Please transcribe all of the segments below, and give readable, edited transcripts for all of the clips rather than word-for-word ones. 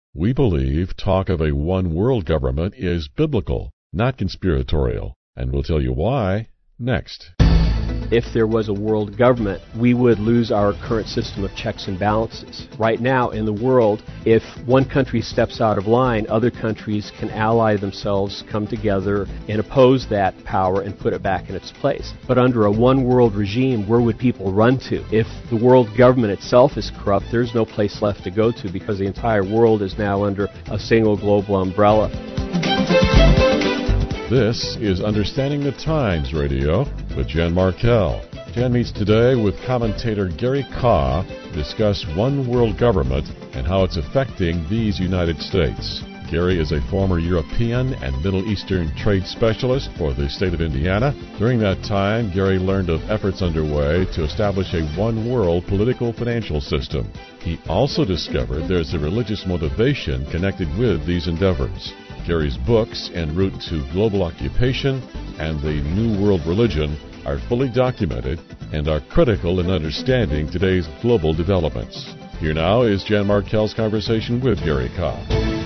We believe talk of a one world government is biblical, not conspiratorial, and we'll tell you why next. If there was a world government, we would lose our current system of checks and balances. Right now in the world, if one country steps out of line, other countries can ally themselves, come together, and oppose that power and put it back in its place. But under a one world regime, where would people run to? If the world government itself is corrupt, there's no place left to go to because the entire world is now under a single global umbrella. This is Understanding the Times Radio with Jan Markell. Jan meets today with commentator Gary Kaw to discuss one world government and how it's affecting these United States. Gary is a former European and Middle Eastern trade specialist for the state of Indiana. During that time, Gary learned of efforts underway to establish a one-world political financial system. He also discovered there's a religious motivation connected with these endeavors. Gary's books, En Route to Global Occupation and The New World Religion, are fully documented and are critical in understanding today's global developments. Here now is Jan Markell's conversation with Gary Kaw.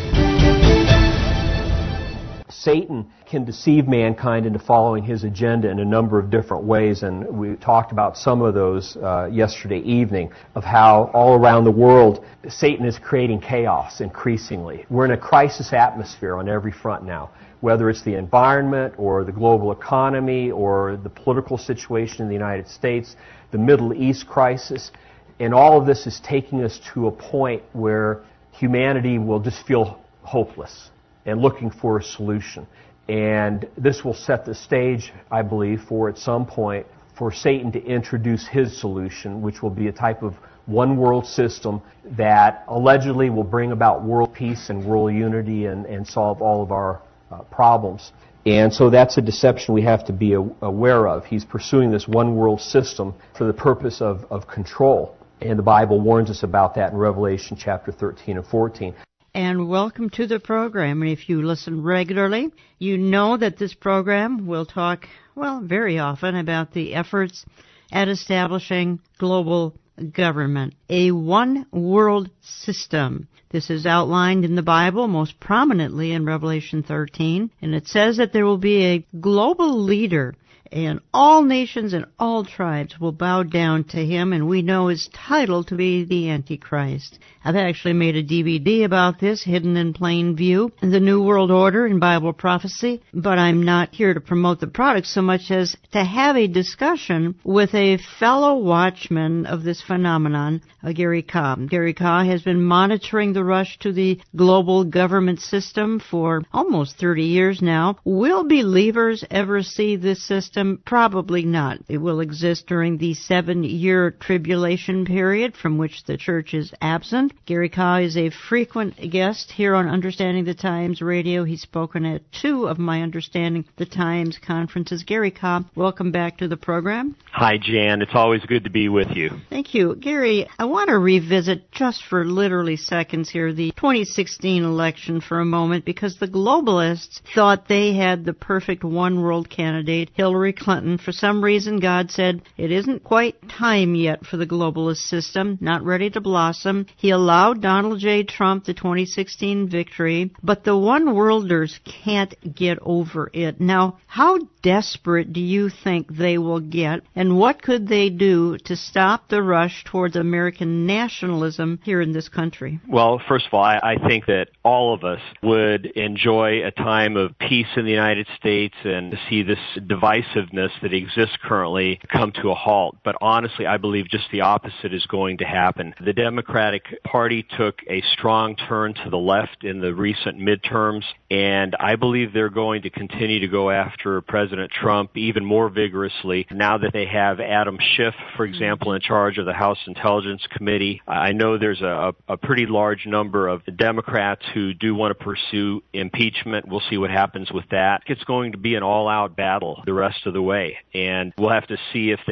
Satan can deceive mankind into following his agenda in a number of different ways, and we talked about some of those yesterday evening, of how all around the world Satan is creating chaos increasingly. We're in a crisis atmosphere on every front now, whether it's the environment or the global economy or the political situation in the United States, the Middle East crisis, and all of this is taking us to a point where humanity will just feel hopeless and looking for a solution. And this will set the stage, I believe, for at some point for Satan to introduce his solution, which will be a type of one world system that allegedly will bring about world peace and world unity and solve all of our problems. And so that's a deception we have to be aware of. He's pursuing this one world system for the purpose of control. And the Bible warns us about that in Revelation chapter 13 and 14. And welcome to the program. And if you listen regularly, you know that this program will talk, very often about the efforts at establishing global government, a one-world system. This is outlined in the Bible, most prominently in Revelation 13, and it says that there will be a global leader, and all nations and all tribes will bow down to him, and we know his title to be the Antichrist. I've actually made a DVD about this, Hidden in Plain View, The New World Order in Bible Prophecy, but I'm not here to promote the product so much as to have a discussion with a fellow watchman of this phenomenon, Gary Kaw. Gary Kaw has been monitoring the rush to the global government system for almost 30 years now. Will believers ever see this system? Probably not. It will exist during the 7-year tribulation period from which the church is absent. Gary Kaw is a frequent guest here on Understanding the Times Radio. He's spoken at 2 of my Understanding the Times conferences. Gary Kaw, welcome back to the program. Hi, Jan. It's always good to be with you. Thank you. Gary, I want to revisit just for literally seconds here the 2016 election for a moment because the globalists thought they had the perfect one-world candidate, Hillary Clinton. For some reason, God said it isn't quite time yet for the globalist system, not ready to blossom. He allowed Donald J. Trump the 2016 victory, but the one-worlders can't get over it. Now, how desperate do you think they will get, and what could they do to stop the rush towards American nationalism here in this country? Well, first of all, I think that all of us would enjoy a time of peace in the United States and to see this divisiveness that exists currently come to a halt. But honestly, I believe just the opposite is going to happen. The Democratic Party took a strong turn to the left in the recent midterms, and I believe they're going to continue to go after President Trump even more vigorously now that they have Adam Schiff, for example, in charge of the House Intelligence Committee. I know there's a pretty large number of Democrats who do want to pursue impeachment. We'll see what happens with that. It's going to be an all-out battle the rest of the way, and we'll have to see if they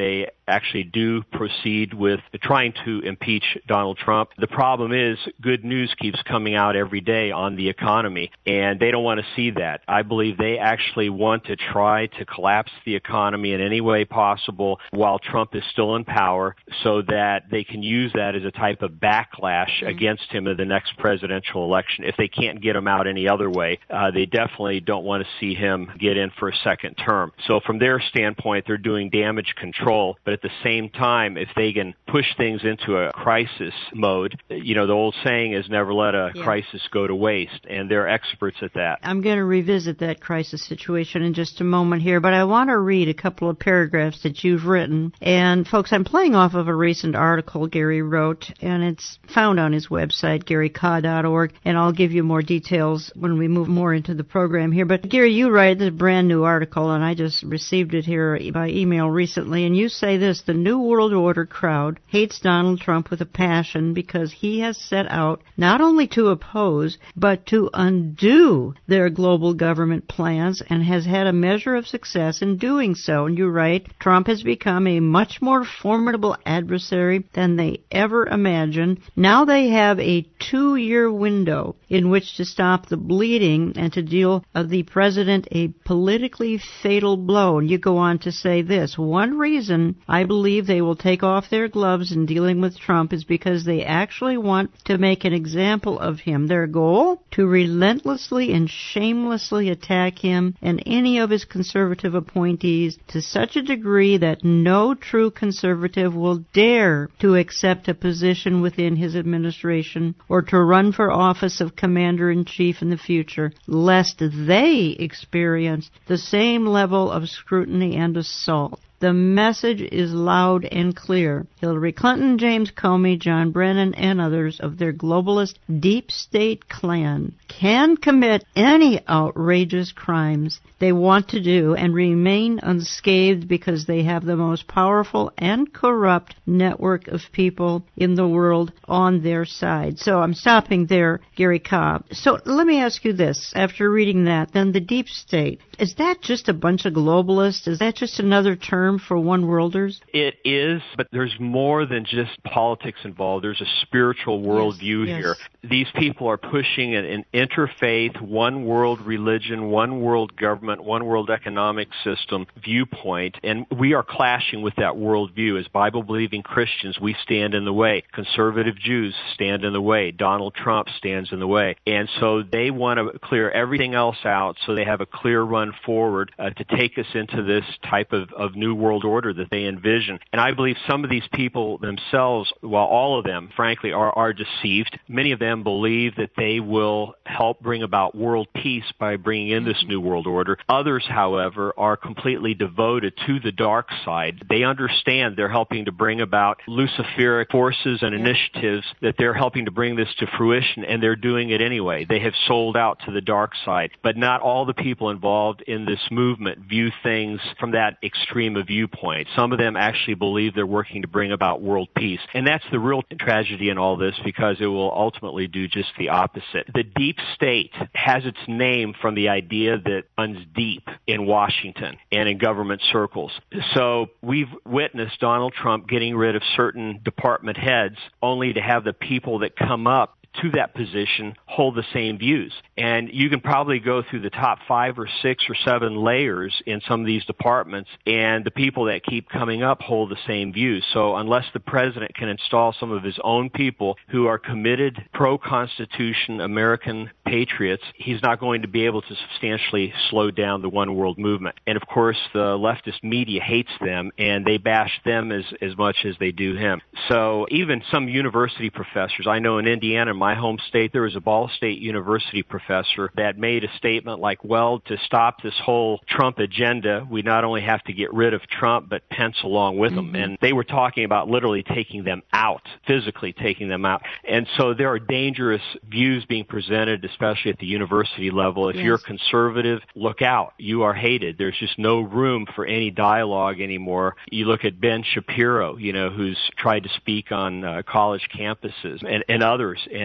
actually do proceed with trying to impeach Donald Trump. The problem is good news keeps coming out every day on the economy, and they don't want to see that. I believe they actually want to try to collapse the economy in any way possible while Trump is still in power so that they can use that as a type of backlash against him in the next presidential election. If they can't get him out any other way, they definitely don't want to see him get in for a second term. So from their standpoint, they're doing damage control, but at the same time, if they can push things into a crisis mode, the old saying is never let a crisis go to waste, and they're experts at that. I'm going to revisit that crisis situation in just a moment here, but I want to read a couple of paragraphs that you've written. And folks, I'm playing off of a recent article Gary wrote, and it's found on his website, GaryKah.org, and I'll give you more details when we move more into the program here. But Gary, you write this brand new article, and I just received it here by email recently, and you say this: the New World Order crowd hates Donald Trump with a passion because he has set out not only to oppose, but to undo their global government plans and has had a measure of success in doing so. And you write, Trump has become a much more formidable adversary than they ever imagined. Now they have a 2-year window in which to stop the bleeding and to deal the president a politically fatal blow. And you go on to say this: one reason I believe they will take off their gloves in dealing with Trump is because they actually want to make an example of him. Their goal? To relentlessly and shamelessly attack him and any of his conservative appointees to such a degree that no true conservative will dare to accept a position within his administration or to run for office of commander-in-chief in the future, lest they experience the same level of scrutiny and assault. The message is loud and clear. Hillary Clinton, James Comey, John Brennan, and others of their globalist deep state clan can commit any outrageous crimes they want to do and remain unscathed because they have the most powerful and corrupt network of people in the world on their side. So I'm stopping there, Gary Kah. So let me ask you this. After reading that, then the deep state, is that just a bunch of globalists? Is that just another term for one-worlders? It is, but there's more than just politics involved. There's a spiritual worldview here. These people are pushing an interfaith, one-world religion, one-world government, one-world economic system viewpoint, and we are clashing with that worldview. As Bible-believing Christians, we stand in the way. Conservative Jews stand in the way. Donald Trump stands in the way. And so they want to clear everything else out so they have a clear run forward to take us into this type of new world order that they envision. And I believe some of these people themselves, while all of them, frankly, are deceived, many of them believe that they will help bring about world peace by bringing in this new world order. Others, however, are completely devoted to the dark side. They understand they're helping to bring about Luciferic forces and initiatives, that they're helping to bring this to fruition, and they're doing it anyway. They have sold out to the dark side. But not all the people involved in this movement view things from that extreme a viewpoint. Some of them actually believe they're working to bring about world peace. And that's the real tragedy in all this, because it will ultimately do just the opposite. The deep state has its name from the idea that runs deep in Washington and in government circles. So we've witnessed Donald Trump getting rid of certain department heads only to have the people that come up to that position hold the same views. And you can probably go through the top 5 or 6 or 7 layers in some of these departments, and the people that keep coming up hold the same views. So unless the president can install some of his own people who are committed, pro-Constitution, American patriots, he's not going to be able to substantially slow down the one world movement. And of course, the leftist media hates them, and they bash them as much as they do him. So even some university professors, I know in Indiana, my home state, there was a Ball State University professor that made a statement like, well, to stop this whole Trump agenda, we not only have to get rid of Trump, but Pence along with him. And they were talking about literally taking them out, physically taking them out. And so there are dangerous views being presented, especially at the university level. If you're conservative, look out. You are hated. There's just no room for any dialogue anymore. You look at Ben Shapiro, who's tried to speak on college campuses and others, and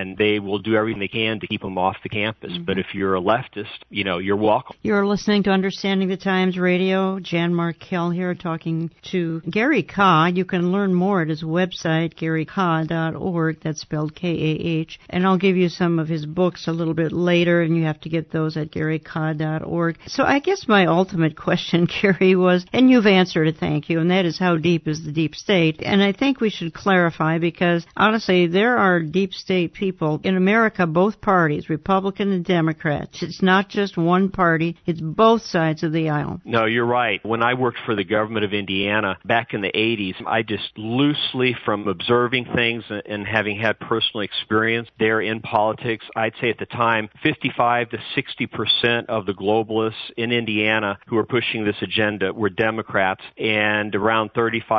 and they will do everything they can to keep them off the campus. Mm-hmm. But if you're a leftist, you're welcome. You're listening to Understanding the Times Radio. Jan Markell here talking to Gary Kah. You can learn more at his website, GaryKah.org. That's spelled K-A-H. And I'll give you some of his books a little bit later, and you have to get those at GaryKah.org. So I guess my ultimate question, Gary, was, and you've answered it, thank you, and that is how deep is the deep state? And I think we should clarify because, honestly, there are deep state people in America, both parties, Republican and Democrat. It's not just one party, it's both sides of the aisle. No, you're right. When I worked for the government of Indiana back in the 80s, I just loosely, from observing things and having had personal experience there in politics, I'd say at the time 55 to 60% of the globalists in Indiana who were pushing this agenda were Democrats, and around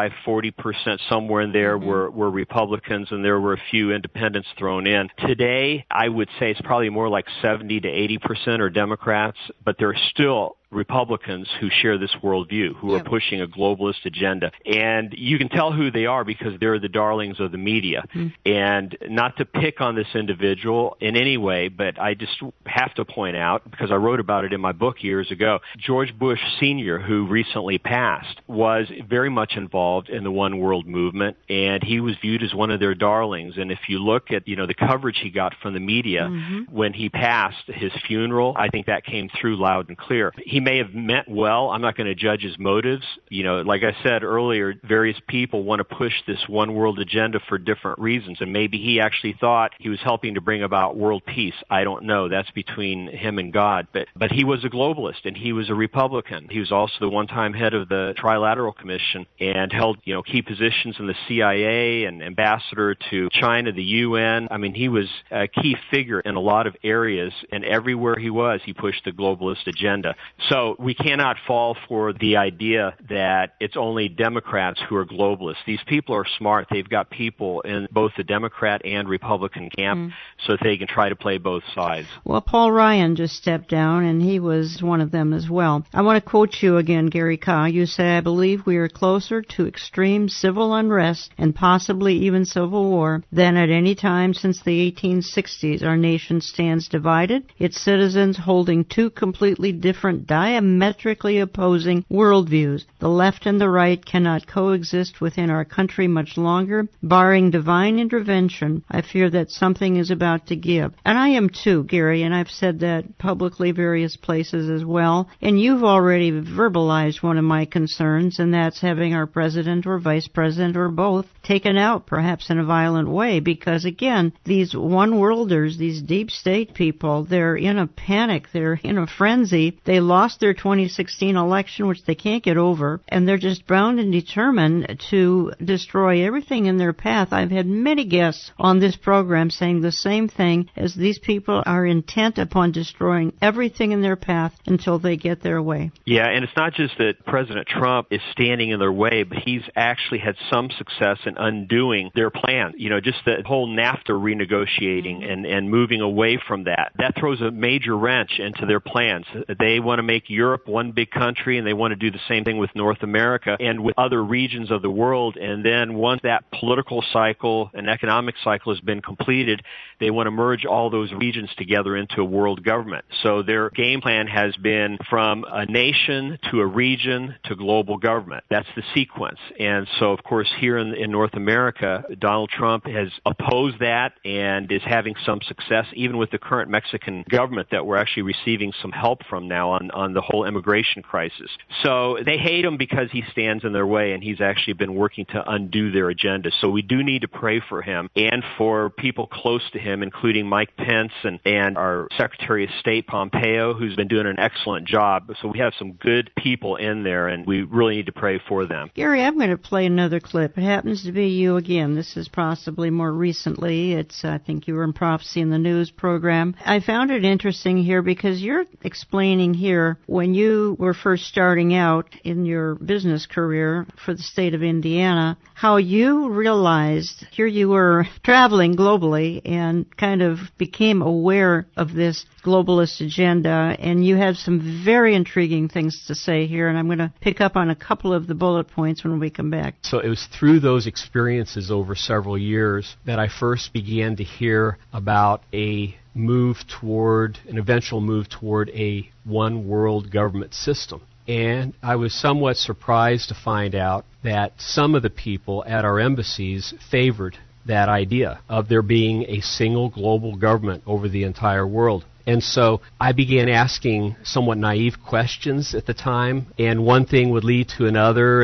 35-40%, somewhere in there, were Republicans, and there were a few independents thrown in. Today, I would say it's probably more like 70 to 80% are Democrats, but there are still Republicans who share this worldview, who are pushing a globalist agenda. And you can tell who they are because they're the darlings of the media. And not to pick on this individual in any way, but I just have to point out, because I wrote about it in my book years ago, George Bush Sr., who recently passed, was very much involved in the One World movement, and he was viewed as one of their darlings. And if you look at, the coverage he got from the media when he passed, his funeral, I think that came through loud and clear. He may have meant well. I'm not going to judge his motives. Like I said earlier, various people want to push this one world agenda for different reasons, and maybe he actually thought he was helping to bring about world peace. I don't know. That's between him and God. But he was a globalist, and he was a Republican. He was also the one-time head of the Trilateral Commission and held, key positions in the CIA and ambassador to China, the UN. I mean, he was a key figure in a lot of areas, and everywhere he was, he pushed the globalist agenda. So we cannot fall for the idea that it's only Democrats who are globalists. These people are smart. They've got people in both the Democrat and Republican camp so that they can try to play both sides. Well, Paul Ryan just stepped down, and he was one of them as well. I want to quote you again, Gary Kah. You say, "I believe we are closer to extreme civil unrest and possibly even civil war than at any time since the 1860s. Our nation stands divided, its citizens holding two completely different diametrically opposing worldviews. The left and the right cannot coexist within our country much longer. Barring divine intervention, I fear that something is about to give." And I am too, Gary, and I've said that publicly various places as well. And you've already verbalized one of my concerns, and that's having our president or vice president or both taken out, perhaps in a violent way, because again, these one-worlders, these deep state people, they're in a panic, they're in a frenzy. They lost their 2016 election, which they can't get over, and they're just bound and determined to destroy everything in their path. I've had many guests on this program saying the same thing, as these people are intent upon destroying everything in their path until they get their way. Yeah, and it's not just that President Trump is standing in their way, but he's actually had some success in undoing their plan. Just the whole NAFTA renegotiating and moving away from that. That throws a major wrench into their plans. They want to make Europe one big country, and they want to do the same thing with North America and with other regions of the world. And then once that political cycle and economic cycle has been completed, they want to merge all those regions together into a world government. So their game plan has been from a nation to a region to global government. That's the sequence. And so, of course, here in North America, Donald Trump has opposed that and is having some success, even with the current Mexican government that we're actually receiving some help from now on the whole immigration crisis. So they hate him because he stands in their way, and he's actually been working to undo their agenda. So we do need to pray for him and for people close to him, including Mike Pence and our Secretary of State Pompeo, who's been doing an excellent job. So we have some good people in there, and we really need to pray for them. Gary, I'm going to play another clip. It happens to be you again. This is possibly more recently. I think you were in Prophecy in the News program. I found it interesting here because you're explaining here share when you were first starting out in your business career for the state of Indiana, how you realized here you were traveling globally and kind of became aware of this globalist agenda, and you have some very intriguing things to say here, and I'm going to pick up on a couple of the bullet points when we come back. So it was through those experiences over several years that I first began to hear about an eventual move toward a one world government system. And I was somewhat surprised to find out that some of the people at our embassies favored that idea of there being a single global government over the entire world. And so I began asking somewhat naive questions at the time, and one thing would lead to another,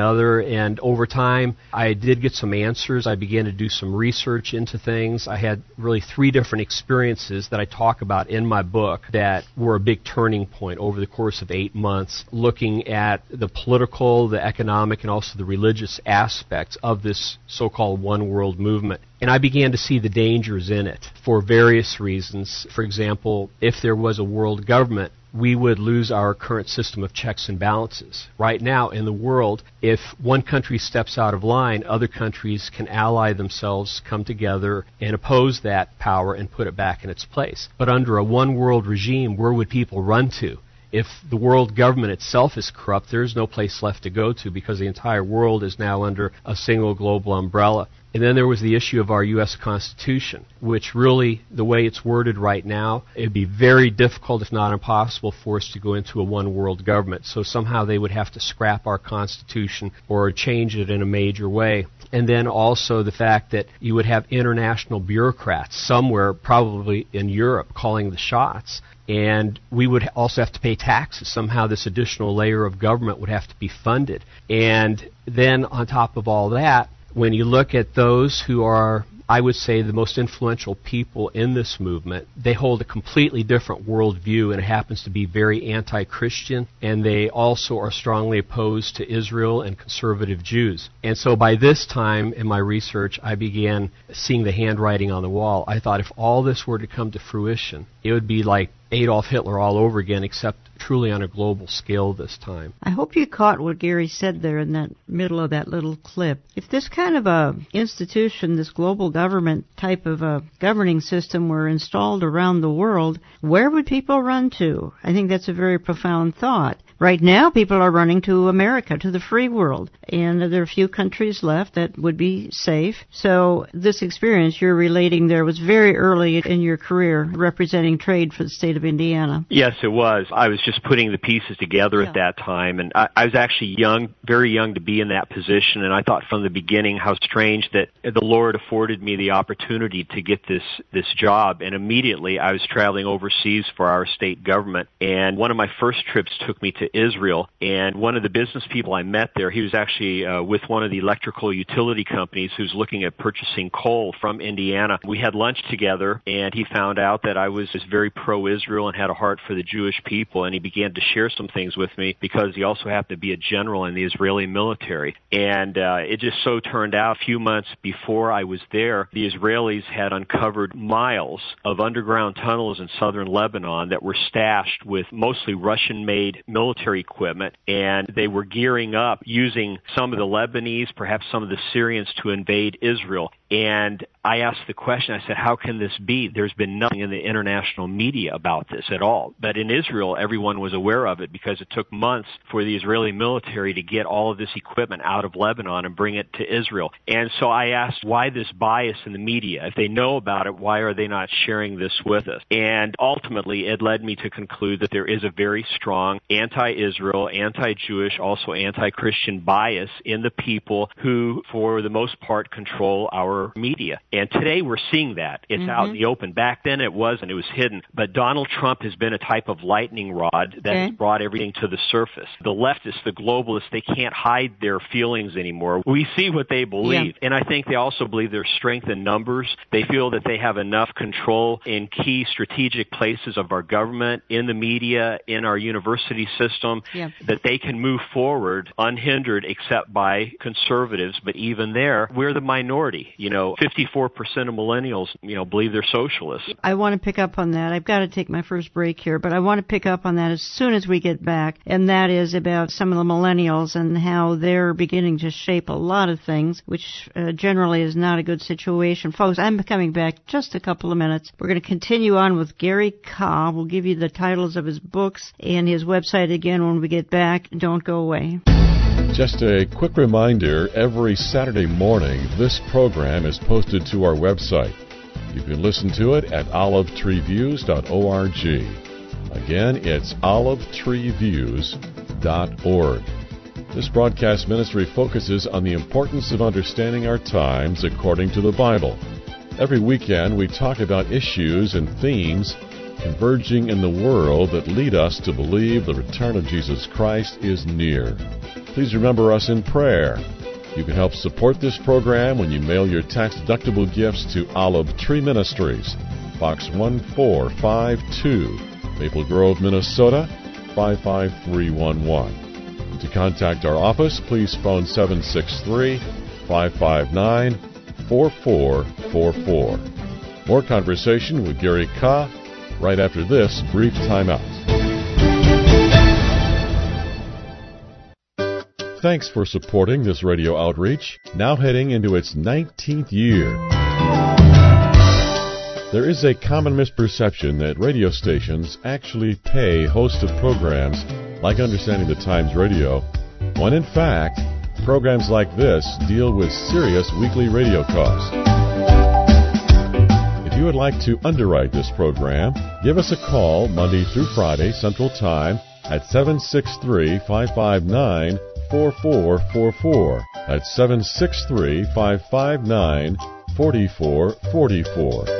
and over time I did get some answers. I began to do some research into things. I had really 3 different experiences that I talk about in my book that were a big turning point over the course of 8 months, looking at the political, the economic, and also the religious aspects of this so-called one world movement. And I began to see the dangers in it for various reasons. For example, if there was a world government, we would lose our current system of checks and balances. Right now in the world, if one country steps out of line, other countries can ally themselves, come together, and oppose that power and put it back in its place. But under a one world regime, where would people run to? If the world government itself is corrupt, there is no place left to go to because the entire world is now under a single global umbrella. And then there was the issue of our U.S. Constitution, which really, the way it's worded right now, it would be very difficult, if not impossible, for us to go into a one-world government. So somehow they would have to scrap our Constitution or change it in a major way. And then also the fact that you would have international bureaucrats somewhere, probably in Europe, calling the shots. And we would also have to pay taxes. Somehow this additional layer of government would have to be funded. And then on top of all that, when you look at those who are, I would say, the most influential people in this movement, they hold a completely different worldview, and it happens to be very anti-Christian, and they also are strongly opposed to Israel and conservative Jews. And so by this time in my research, I began seeing the handwriting on the wall. I thought if all this were to come to fruition, it would be like Adolf Hitler all over again, except truly on a global scale this time. I hope you caught what Gary said there in that middle of that little clip. If this kind of a institution, this global government type of a governing system were installed around the world, where would people run to? I think that's a very profound thought. Right now, people are running to America, to the free world, and there are a few countries left that would be safe. So this experience you're relating there was very early in your career representing trade for the state of Indiana. Yes, it was. I was just putting the pieces together at that time, and I was actually young, very young to be in that position, and I thought from the beginning how strange that the Lord afforded me the opportunity to get this job, and immediately I was traveling overseas for our state government, and one of my first trips took me to Israel, and one of the business people I met there, he was actually with one of the electrical utility companies who's looking at purchasing coal from Indiana. We had lunch together, and he found out that I was very pro-Israel and had a heart for the Jewish people, and he began to share some things with me because he also happened to be a general in the Israeli military. And it just so turned out a few months before I was there, the Israelis had uncovered miles of underground tunnels in southern Lebanon that were stashed with mostly Russian-made military equipment, and they were gearing up using some of the Lebanese, perhaps some of the Syrians to invade Israel. And I asked the question, I said, how can this be? There's been nothing in the international media about this at all. But in Israel, everyone was aware of it because it took months for the Israeli military to get all of this equipment out of Lebanon and bring it to Israel. And so I asked, why this bias in the media? If they know about it, why are they not sharing this with us? And ultimately, it led me to conclude that there is a very strong anti-Israel, anti-Jewish, also anti-Christian bias in the people who, for the most part, control our media. And today we're seeing that. It's out in the open. Back then it wasn't. It was hidden. But Donald Trump has been a type of lightning rod that has brought everything to the surface. The leftists, the globalists, they can't hide their feelings anymore. We see what they believe. And I think they also believe there's strength in numbers. They feel that they have enough control in key strategic places of our government, in the media, in our university system, that they can move forward unhindered except by conservatives. But even there, we're the minority. 54% of millennials, believe they're socialists. I want to pick up on that. I've got to take my first break here, but I want to pick up on that as soon as we get back, and that is about some of the millennials and how they're beginning to shape a lot of things, which generally is not a good situation. Folks, I'm coming back just a couple of minutes. We're going to continue on with Gary Kah. We'll give you the titles of his books and his website again when we get back. Don't go away. Just a quick reminder, every Saturday morning, this program is posted to our website. You can listen to it at olivetreeviews.org. Again, it's olivetreeviews.org. This broadcast ministry focuses on the importance of understanding our times according to the Bible. Every weekend, we talk about issues and themes converging in the world that lead us to believe the return of Jesus Christ is near. Please remember us in prayer. You can help support this program when you mail your tax-deductible gifts to Olive Tree Ministries, Box 1452, Maple Grove, Minnesota, 55311. To contact our office, please phone 763-559-4444. More conversation with Gary Kah right after this brief timeout. Thanks for supporting this radio outreach, now heading into its 19th year. There is a common misperception that radio stations actually pay hosts of programs like Understanding the Times Radio, when in fact, programs like this deal with serious weekly radio costs. If you would like to underwrite this program, give us a call Monday through Friday, Central Time, at 763-559-4444. That's 763-559-4444.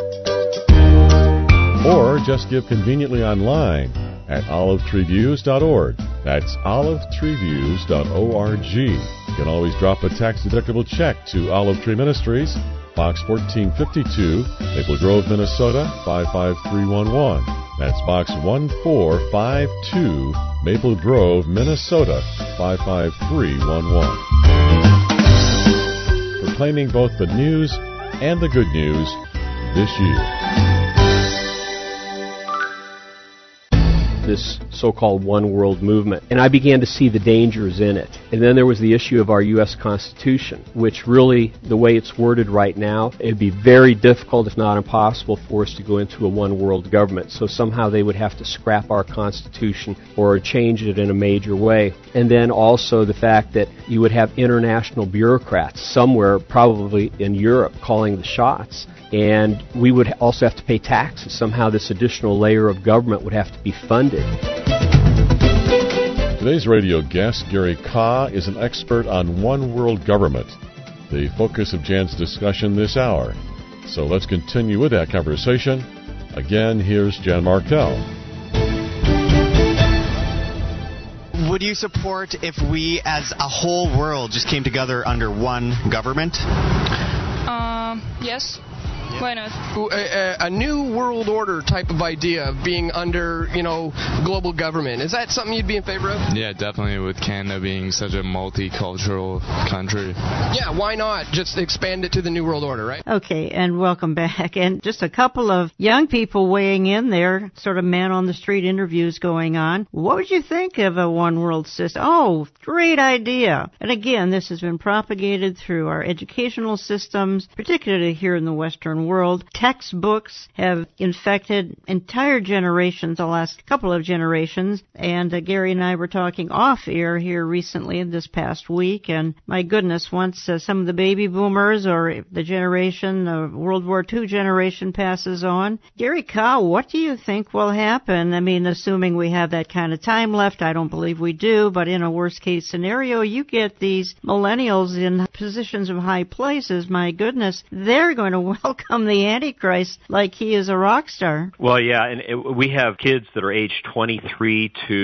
Or just give conveniently online at olivetreeviews.org. That's olivetreeviews.org. You can always drop a tax-deductible check to Olive Tree Ministries, Box 1452, Maple Grove, Minnesota, 55311. That's Box 1452, Maple Grove, Minnesota, 55311. Proclaiming both the news and the good news this year. This so-called one world movement, and I began to see the dangers in it. And then there was the issue of our U.S. Constitution, which really, the way it's worded right now, it'd be very difficult, if not impossible, for us to go into a one world government. So somehow they would have to scrap our Constitution or change it in a major way. And then also the fact that you would have international bureaucrats somewhere, probably in Europe, calling the shots. And we would also have to pay taxes. Somehow this additional layer of government would have to be funded. Today's radio guest, Gary Kah, is an expert on one world government, the focus of Jan's discussion this hour. So let's continue with that conversation. Again, here's Jan Markell. Would you support if we as a whole world just came together under one government? Yes. Why not? A new world order type of idea of being under, global government. Is that something you'd be in favor of? Yeah, definitely, with Canada being such a multicultural country. Yeah, why not just expand it to the new world order, right? Okay, and welcome back. And just a couple of young people weighing in there, sort of man-on-the-street interviews going on. What would you think of a one-world system? Oh, great idea. And again, this has been propagated through our educational systems, particularly here in the Western world. Textbooks have infected entire generations, the last couple of generations, and Gary and I were talking off-air here recently this past week, and my goodness, once some of the baby boomers or the generation, the World War II generation passes on, Gary Kah, what do you think will happen? I mean, assuming we have that kind of time left, I don't believe we do, but in a worst-case scenario, you get these millennials in positions of high places, my goodness, they're going to welcome the Antichrist like he is a rock star. Well, yeah, and we have kids that are aged 23 to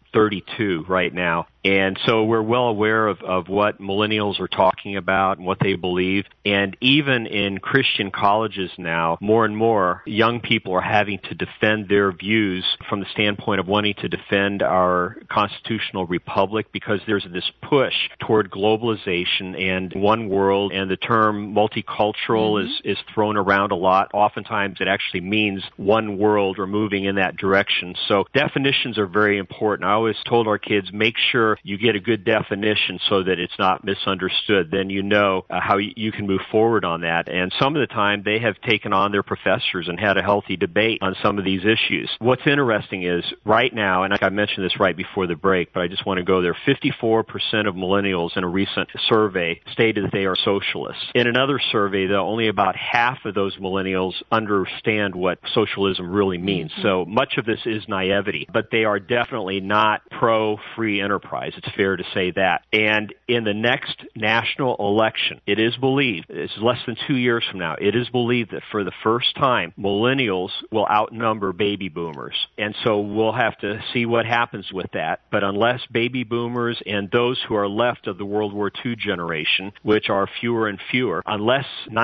32 right now. And so we're well aware of what millennials are talking about and what they believe. And even in Christian colleges now, more and more young people are having to defend their views from the standpoint of wanting to defend our constitutional republic, because there's this push toward globalization and one world, and the term multicultural is thrown around a lot. Oftentimes it actually means one world or moving in that direction. So definitions are very important. I always told our kids, make sure you get a good definition so that it's not misunderstood. Then you know how you can move forward on that. And some of the time they have taken on their professors and had a healthy debate on some of these issues. What's interesting is right now, and I mentioned this right before the break, but I just want to go there, 54% of millennials in a recent survey stated that they are socialists. In another survey, though, only about half of those millennials understand what socialism really means. So much of this is naivety, but they are definitely not pro-free enterprise. It's fair to say that. And in the next national election, it is believed, it's less than 2 years from now, it is believed that for the first time, millennials will outnumber baby boomers. And so we'll have to see what happens with that. But unless baby boomers and those who are left of the World War II generation, which are fewer and fewer, unless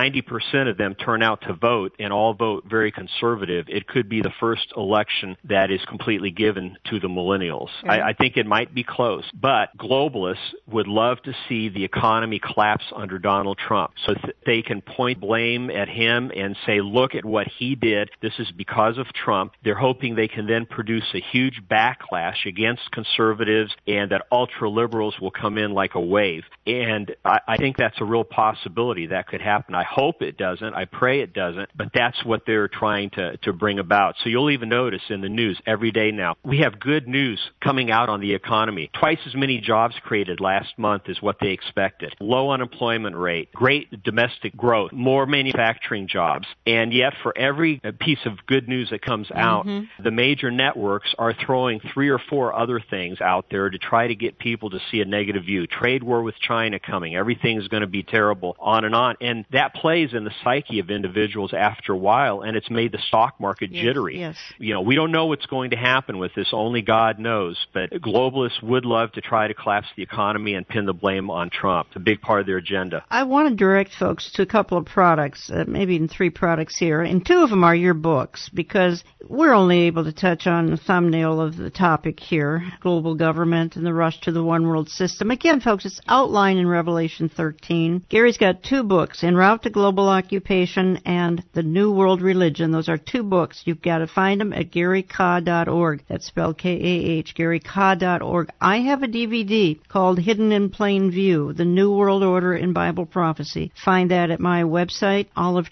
90% of them turn out to vote and all vote very conservative, it could be the first election that is completely given to the millennials. I think it might be close, but globalists would love to see the economy collapse under Donald Trump so that they can point blame at him and say, look at what he did. This is because of Trump. They're hoping they can then produce a huge backlash against conservatives and that ultra-liberals will come in like a wave. And I think that's a real possibility that could happen. I hope it doesn't. I pray it doesn't. But that's what they're trying to bring about. So you'll even notice in the news every day now, we have good news coming out on the economy. Twice as many jobs created last month as what they expected. Low unemployment rate, great domestic growth, more manufacturing jobs. And yet for every piece of good news that comes out, the major networks are throwing 3 or 4 other things out there to try to get people to see a negative view. Trade war with China coming. Everything's going to be terrible, on and on. And that plays in the psyche of individuals after a while, and it's made the stock market jittery. Yes. You know, we don't know what's going to happen with this. Only God knows. But globalists would love to try to collapse the economy and pin the blame on Trump. It's a big part of their agenda. I want to direct folks to a couple of products, maybe even 3 products here, and 2 of them are your books, because we're only able to touch on the thumbnail of the topic here, global government and the rush to the one world system. Again, folks, it's outlined in Revelation 13. Gary's got 2 books, En Route to Global Occupation and The New World Religion. Those are 2 books. You've got to find them at GaryKah.org. That's spelled K-A-H, GaryKah.org. I have a DVD called Hidden in Plain View, The New World Order in Bible Prophecy. Find that at my website,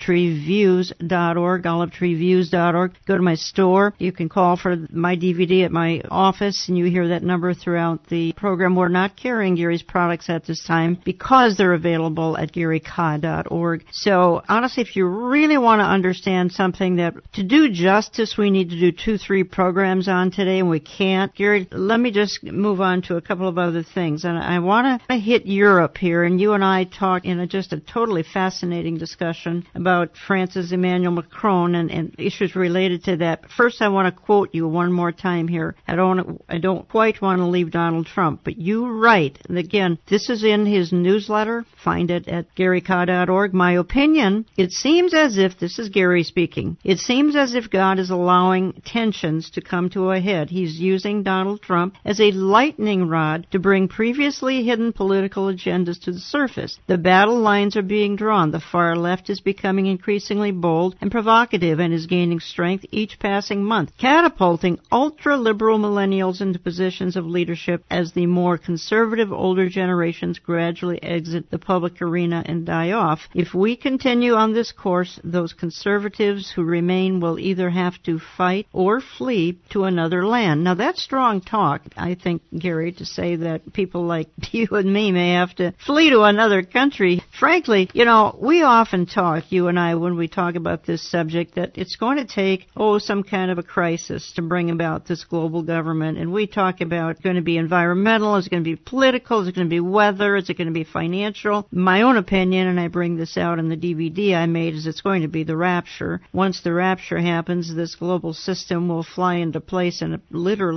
olivetreeviews.org, olivetreeviews.org. Go to my store. You can call for my DVD at my office, and you hear that number throughout the program. We're not carrying Gary's products at this time because they're available at GaryKah.org. So, honestly, if you really want to understand something that, to do justice, we need to do 2-3 programs on today, and we can't. Gary, let me just move on to a couple of other things. And I want to hit Europe here, and you and I talked in just a totally fascinating discussion about France's Emmanuel Macron and issues related to that. But first, I want to quote you one more time here. I don't quite want to leave Donald Trump, but you write, and again, this is in his newsletter. Find it at GaryKah.org. My opinion, it seems as if, this is Gary speaking, it seems as if God is allowing tensions to come to a head. He's using Donald Trump as a lightning rod to bring previously hidden political agendas to the surface. The battle lines are being drawn. The far left is becoming increasingly bold and provocative and is gaining strength each passing month, catapulting ultra-liberal millennials into positions of leadership as the more conservative older generations gradually exit the public arena and die off. If we continue on this course, those conservatives who remain will either have to fight or flee to another land. Now, that's strong talk, I think, Gary, to say that people like you and me may have to flee to another country. Frankly, you know, we often talk, you and I, when we talk about this subject, that it's going to take, some kind of a crisis to bring about this global government. And we talk about it's going to be environmental, it's going to be political, it's going to be weather, is it going to be financial? My own opinion, and I bring this out in the DVD I made, is it's going to be the rapture. Once the rapture happens, this global system will fly into place in literally a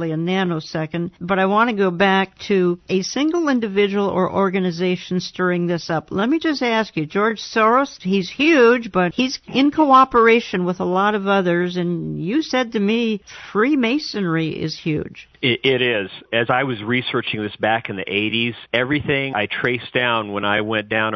nanosecond, but I want to go back to a single individual or organization stirring this up. Let me just ask you, George Soros, he's huge, but he's in cooperation with a lot of others, and you said to me Freemasonry is huge. It is. As I was researching this back in the 80s, everything I traced down when I went down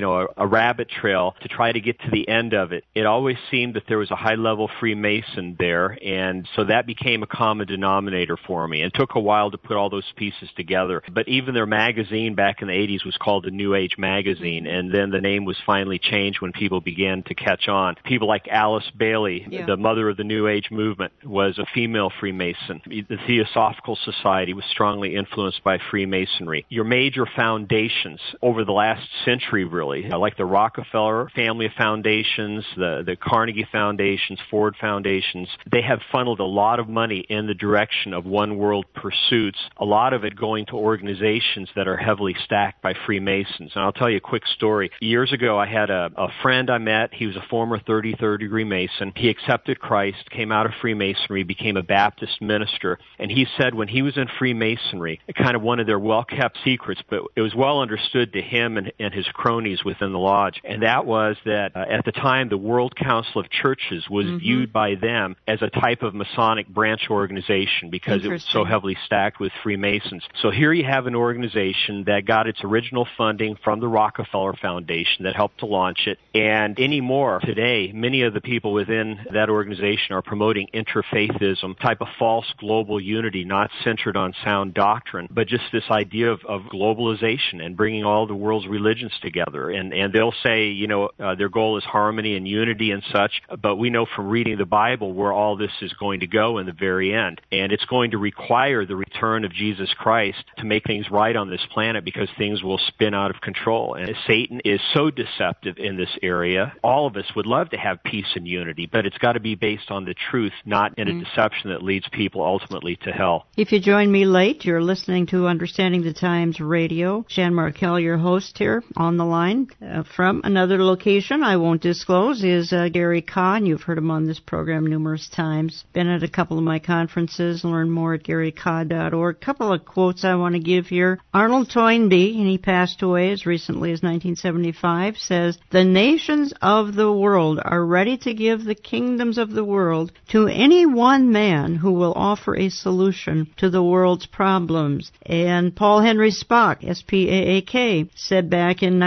a rabbit trail to try to get to the end of it, it always seemed that there was a high-level Freemason there, and so that became a common denominator for me. It took a while to put all those pieces together, but even their magazine back in the 80s was called the New Age Magazine, and then the name was finally changed when people began to catch on. People like Alice Bailey, the mother of the New Age movement, was a female Freemason. The Theosophical Society was strongly influenced by Freemasonry. Your major foundations over the last century, really, like the Rockefeller family of foundations, the Carnegie Foundations, Ford Foundations, they have funneled a lot of money in the direction of one world pursuits, a lot of it going to organizations that are heavily stacked by Freemasons. And I'll tell you a quick story. Years ago, I had a friend I met. He was a former 33rd degree Mason. He accepted Christ, came out of Freemasonry, became a Baptist minister, and he said when he was in Freemasonry, kind of one of their well-kept secrets, but it was well understood to him and his cronies within the lodge, and that was that at the time the World Council of Churches was viewed by them as a type of Masonic branch organization because it was so heavily stacked with Freemasons. So here you have an organization that got its original funding from the Rockefeller Foundation that helped to launch it, and anymore today, many of the people within that organization are promoting interfaithism, type of false global unity, not centered on sound doctrine, but just this idea of globalization and bringing all the world's religions together. And they'll say, their goal is harmony and unity and such, but we know from reading the Bible where all this is going to go in the very end. And it's going to require the return of Jesus Christ to make things right on this planet because things will spin out of control. And Satan is so deceptive in this area. All of us would love to have peace and unity, but it's got to be based on the truth, not in a deception that leads people ultimately to hell. If you join me late, you're listening to Understanding the Times Radio. Jan Markell, your host here on the line from another location I won't disclose is Gary Kah, and you've heard him on this program numerous times. Been at a couple of my conferences. Learn more at GaryKah.org. A couple of quotes I want to give here. Arnold Toynbee, and he passed away as recently as 1975, says, "The nations of the world are ready to give the kingdoms of the world to any one man who will offer a solution to the world's problems." And Paul Henry Spaak, S-P-A-A-K, said back in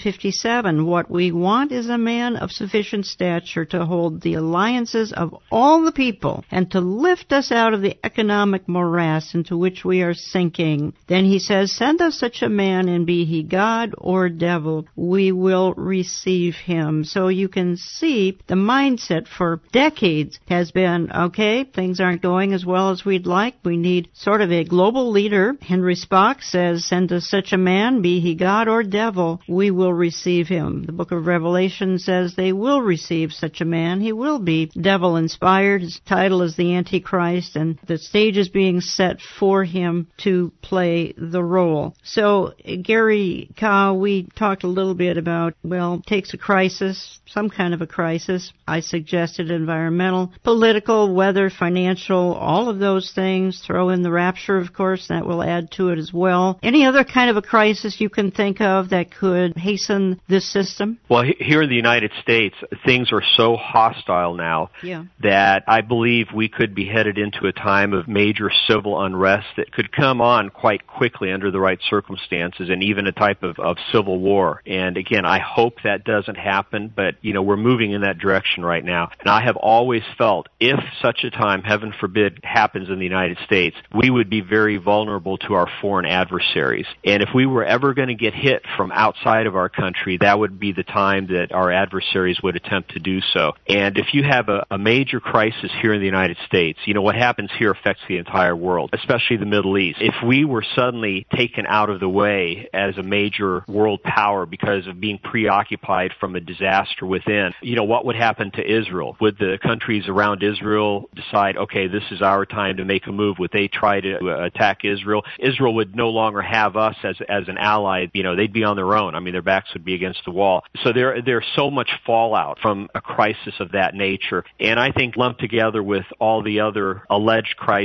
1957, "What we want is a man of sufficient stature to hold the alliances of all the people and to lift us out of the economic morass into which we are sinking." Then he says, "Send us such a man, and be he God or devil, we will receive him." So you can see the mindset for decades has been, okay, things aren't going as well as we'd like. We need sort of a global leader. Henry Spaak says, "Send us such a man, be he God or devil, we will receive him." The book of Revelation says they will receive such a man. He will be devil-inspired. His title is the Antichrist, and the stage is being set for him to play the role. So, Gary Kah, we talked a little bit about, well, it takes a crisis, some kind of a crisis. I suggested environmental, political, weather, financial, all of those things. Throw in the rapture, of course, that will add to it as well. Any other kind of a crisis you can think of that could hasten this system? Well, here in the United States, things are so hostile now that I believe we could be headed into a time of major civil unrest that could come on quite quickly under the right circumstances, and even a type of civil war. And again, I hope that doesn't happen, but we're moving in that direction right now. And I have always felt if such a time, heaven forbid, happens in the United States, we would be very vulnerable to our foreign adversaries. And if we were ever going to get hit from outside of our country, that would be the time that our adversaries would attempt to do so. And if you have a major crisis here in the United States, what happens here affects the entire world, especially the Middle East. If we were suddenly taken out of the way as a major world power because of being preoccupied from a disaster within, what would happen to Israel? Would the countries around Israel decide, okay, this is our time to make a move? Would they try to attack Israel? Israel would no longer have us as an ally. They'd be on their own. I mean, their backs would be against the wall. So there's so much fallout from a crisis of that nature. And I think lumped together with all the other alleged crises,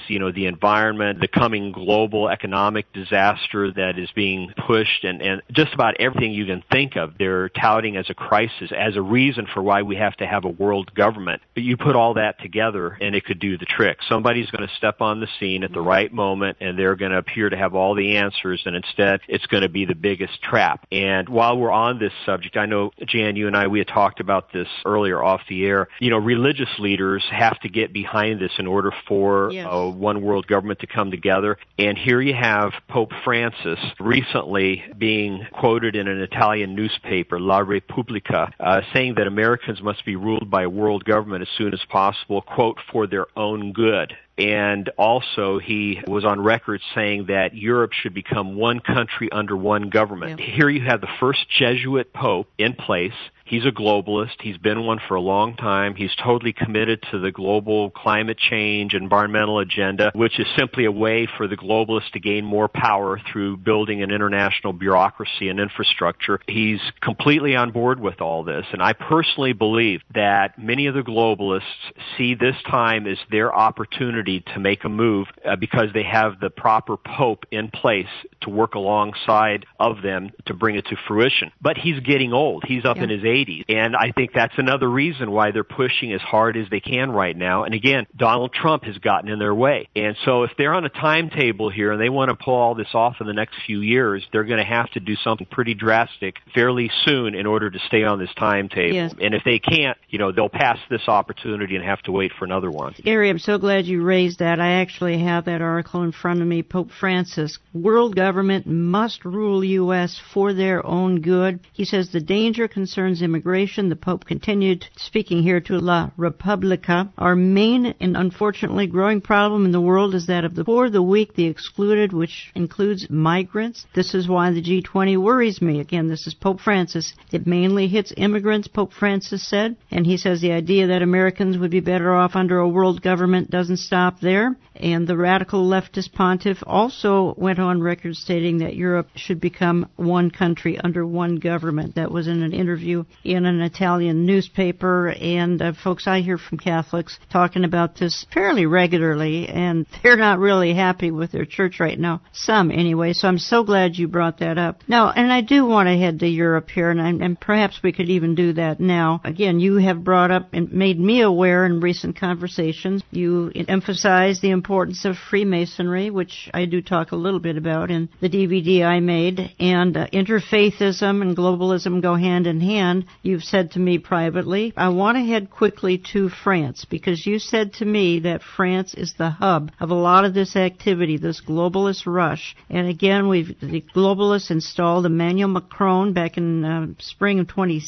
the environment, the coming global economic disaster that is being pushed, and just about everything you can think of, they're touting as a crisis, as a reason for why we have to have a world government. But you put all that together, and it could do the trick. Somebody's going to step on the scene at the right moment, and they're going to appear to have all the answers, and instead it's going to be the biggest trap. And while we're on this subject, I know, Jan, you and I, we had talked about this earlier off the air. Religious leaders have to get behind this in order for a one world government to come together. And here you have Pope Francis recently being quoted in an Italian newspaper, La Repubblica, saying that Americans must be ruled by a world government as soon as possible, quote, for their own good. And also, he was on record saying that Europe should become one country under one government. Yeah. Here you have the first Jesuit pope in place. He's a globalist. He's been one for a long time. He's totally committed to the global climate change, environmental agenda, which is simply a way for the globalists to gain more power through building an international bureaucracy and infrastructure. He's completely on board with all this. And I personally believe that many of the globalists see this time as their opportunity to make a move because they have the proper pope in place to work alongside of them to bring it to fruition. But he's getting old. He's up in his 80s. And I think that's another reason why they're pushing as hard as they can right now. And again, Donald Trump has gotten in their way. And so if they're on a timetable here and they want to pull all this off in the next few years, they're going to have to do something pretty drastic fairly soon in order to stay on this timetable. Yes. And if they can't, they'll pass this opportunity and have to wait for another one. Gary, I'm so glad you raised that. I actually have that article in front of me. Pope Francis, world government must rule U.S. for their own good. He says the danger concerns immigration. The Pope continued, speaking here to La Repubblica, our main and unfortunately growing problem in the world is that of the poor, the weak, the excluded, which includes migrants. This is why the G20 worries me. Again, this is Pope Francis. It mainly hits immigrants, Pope Francis said, and he says the idea that Americans would be better off under a world government doesn't stop there. And the radical leftist pontiff also went on record stating that Europe should become one country under one government. That was in an interview in an Italian newspaper. And folks, I hear from Catholics talking about this fairly regularly, and they're not really happy with their church right now. Some, anyway. So I'm so glad you brought that up. Now, and I do want to head to Europe here, and perhaps we could even do that now. Again, you have brought up and made me aware in recent conversations. You emphasize the importance of Freemasonry, which I do talk a little bit about in the DVD I made, and interfaithism and globalism go hand in hand. You've said to me privately. I want to head quickly to France, because you said to me that France is the hub of a lot of this activity, this globalist rush. And again, the globalists installed Emmanuel Macron back in spring of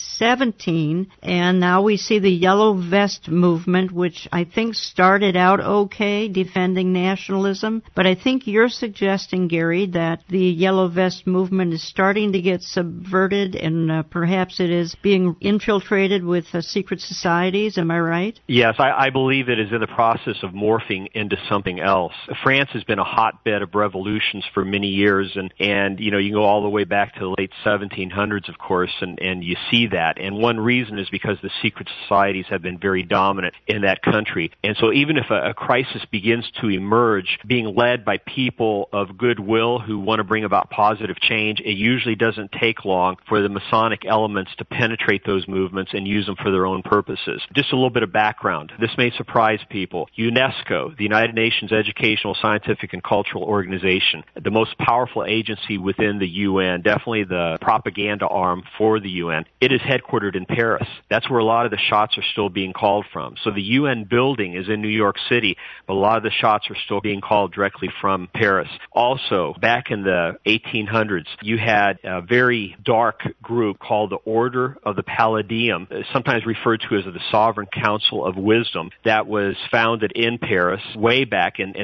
2017, and now we see the Yellow Vest movement, which I think started out okay, defending nationalism, but I think you're suggesting, Gary, that the Yellow Vest movement is starting to get subverted, and perhaps it is being infiltrated with secret societies. Am I right? Yes, I believe it is in the process of morphing into something else. France has been a hotbed of revolutions for many years, and you can go all the way back to the late 1700s, of course, and you see that. And one reason is because the secret societies have been very dominant in that country. And so even if a crisis begins to emerge, being led by people of goodwill who want to bring about positive change, it usually doesn't take long for the Masonic elements to penetrate those movements and use them for their own purposes. Just a little bit of background. This may surprise people. UNESCO, the United Nations Educational, Scientific, and Cultural Organization, the most powerful agency within the UN, definitely the propaganda arm for the UN, it is headquartered in Paris. That's where a lot of the shots are still being called from. So the UN building is in New York City, but a lot of the shots are still being called directly from Paris. Also, back in the 1800s, you had a very dark group called the Order of the Palladium, sometimes referred to as the Sovereign Council of Wisdom, that was founded in Paris way back in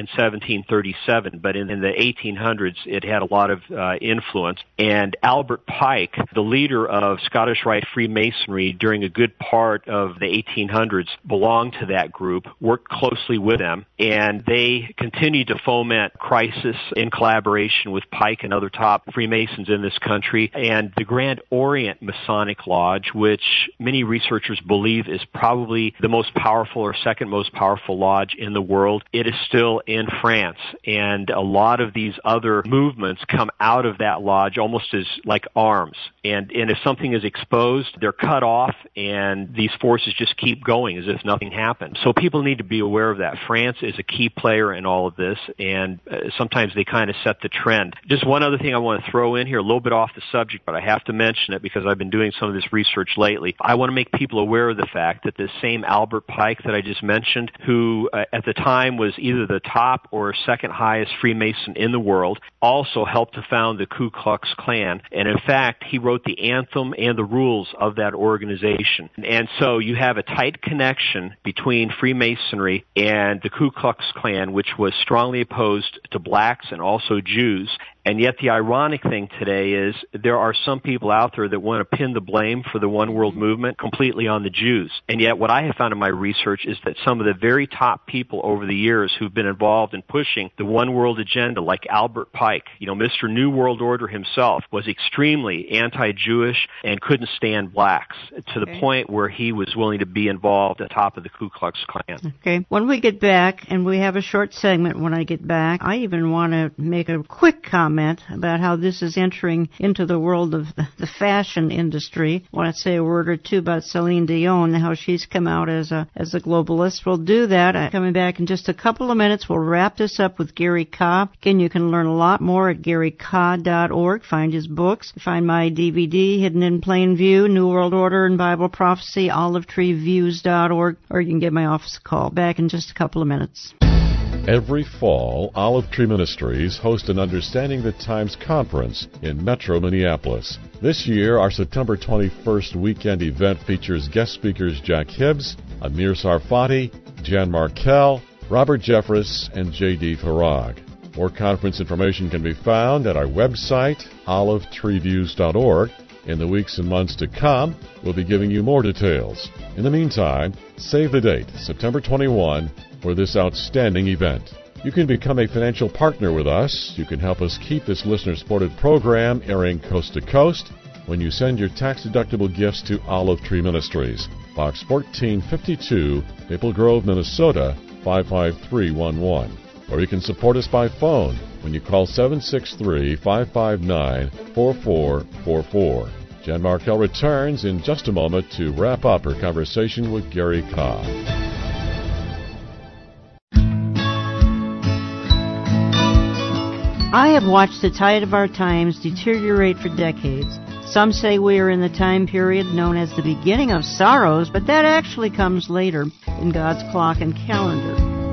1737, but in the 1800s, it had a lot of influence. And Albert Pike, the leader of Scottish Rite Freemasonry during a good part of the 1800s, belonged to that group, worked closely with them, and they continued to foment crisis in collaboration with Pike and other top Freemasons in this country. And the Grand Orient Masonic Lodge Lodge, which many researchers believe is probably the most powerful or second most powerful lodge in the world. It is still in France, and a lot of these other movements come out of that lodge almost as like arms. And if something is exposed, they're cut off, and these forces just keep going as if nothing happened. So people need to be aware of that. France is a key player in all of this, and sometimes they kind of set the trend. Just one other thing I want to throw in here, a little bit off the subject, but I have to mention it because I've been doing some of this research lately. I want to make people aware of the fact that this same Albert Pike that I just mentioned, who at the time was either the top or second highest Freemason in the world, also helped to found the Ku Klux Klan. And in fact, he wrote the anthem and the rules of that organization. And so you have a tight connection between Freemasonry and the Ku Klux Klan, which was strongly opposed to blacks and also Jews. And yet the ironic thing today is there are some people out there that want to pin the blame for the one world movement completely on the Jews. And yet what I have found in my research is that some of the very top people over the years who've been involved in pushing the one world agenda, like Albert Pike, Mr. New World Order himself, was extremely anti-Jewish and couldn't stand blacks to the point where he was willing to be involved at the top of the Ku Klux Klan. Okay. When we get back, and we have a short segment when I get back, I even want to make a quick comment about how this is entering into the world of the fashion industry. I want to say a word or two about Celine Dion, how she's come out as a globalist. We'll do that. Coming back in just a couple of minutes, we'll wrap this up with Gary Kah. Again, you can learn a lot more at GaryKah.org. Find his books. Find my DVD, Hidden in Plain View, New World Order and Bible Prophecy, OliveTreeViews.org, or you can give my office a call. Back in just a couple of minutes. Every fall, Olive Tree Ministries hosts an Understanding the Times conference in Metro Minneapolis. This year, our September 21st weekend event features guest speakers Jack Hibbs, Amir Sarfati, Jan Markell, Robert Jeffress, and J.D. Farag. More conference information can be found at our website, OliveTreeViews.org. In the weeks and months to come, we'll be giving you more details. In the meantime, save the date, September 21, for this outstanding event. You can become a financial partner with us. You can help us keep this listener-supported program airing coast to coast when you send your tax-deductible gifts to Olive Tree Ministries, Box 1452, Maple Grove, Minnesota, 55311. Or you can support us by phone when you call 763-559-4444. Jan Markell returns in just a moment to wrap up her conversation with Gary Kah. I have watched the tide of our times deteriorate for decades. Some say we are in the time period known as the beginning of sorrows, but that actually comes later in God's clock and calendar.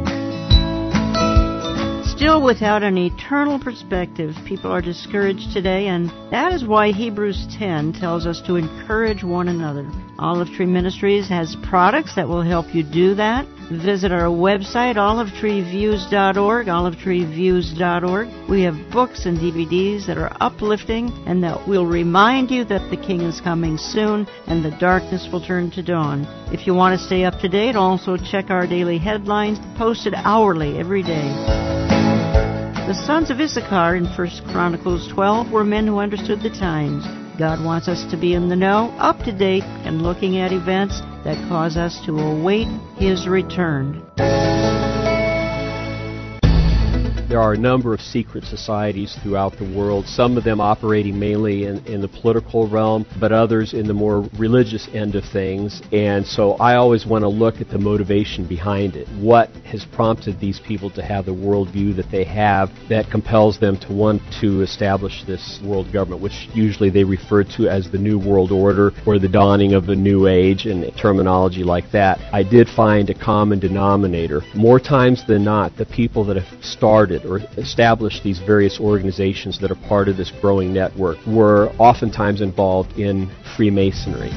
Still, without an eternal perspective, people are discouraged today, and that is why Hebrews 10 tells us to encourage one another. Olive Tree Ministries has products that will help you do that. Visit our website, OliveTreeViews.org, OliveTreeViews.org. We have books and DVDs that are uplifting and that will remind you that the King is coming soon and the darkness will turn to dawn. If you want to stay up to date, also check our daily headlines posted hourly every day. The sons of Issachar in 1 Chronicles 12 were men who understood the times. God wants us to be in the know, up to date, and looking at events that cause us to await His return. There are a number of secret societies throughout the world, some of them operating mainly in the political realm, but others in the more religious end of things. And so I always want to look at the motivation behind it. What has prompted these people to have the worldview that they have that compels them to want to establish this world government, which usually they refer to as the New World Order or the dawning of a new age and terminology like that. I did find a common denominator. More times than not, the people that have started or established these various organizations that are part of this growing network were oftentimes involved in Freemasonry.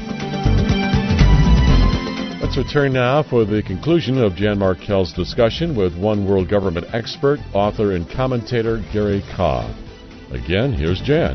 Let's return now for the conclusion of Jan Markell's discussion with One World Government expert, author, and commentator Gary Kah. Again, here's Jan.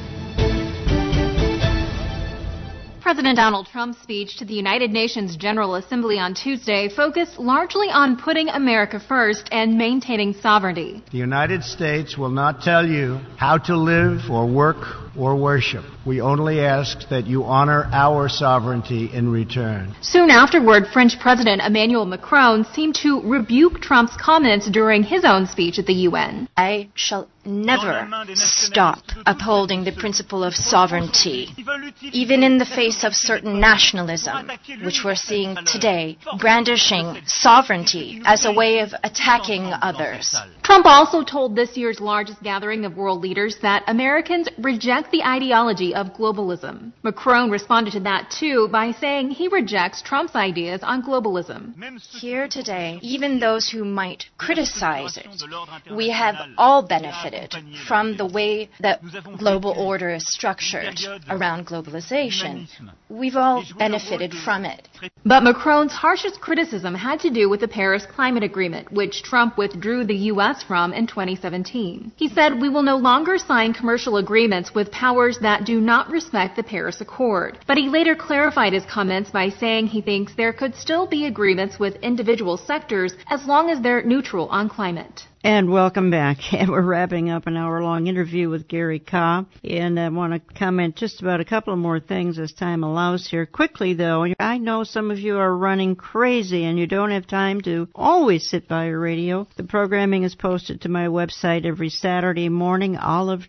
President Donald Trump's speech to the United Nations General Assembly on Tuesday focused largely on putting America first and maintaining sovereignty. The United States will not tell you how to live or work or worship. We only ask that you honor our sovereignty in return. Soon afterward, French President Emmanuel Macron seemed to rebuke Trump's comments during his own speech at the UN. I shall never stop upholding the principle of sovereignty, even in the face of certain nationalism, which we're seeing today, brandishing sovereignty as a way of attacking others. Trump also told this year's largest gathering of world leaders that Americans reject the ideology of globalism. Macron responded to that too by saying he rejects Trump's ideas on globalism. Here today, even those who might criticize it, we have all benefited from the way that global order is structured around globalization. We've all benefited from it. But Macron's harshest criticism had to do with the Paris Climate Agreement, which Trump withdrew the U.S. from in 2017. He said, "We will no longer sign commercial agreements with powers that do not respect the Paris Accord." But he later clarified his comments by saying he thinks there could still be agreements with individual sectors as long as they're neutral on climate. And welcome back. And we're wrapping up an hour-long interview with Gary Kah. And I want to comment just about a couple of more things as time allows here. Quickly, though, I know some of you are running crazy and you don't have time to always sit by your radio. The programming is posted to my website every Saturday morning,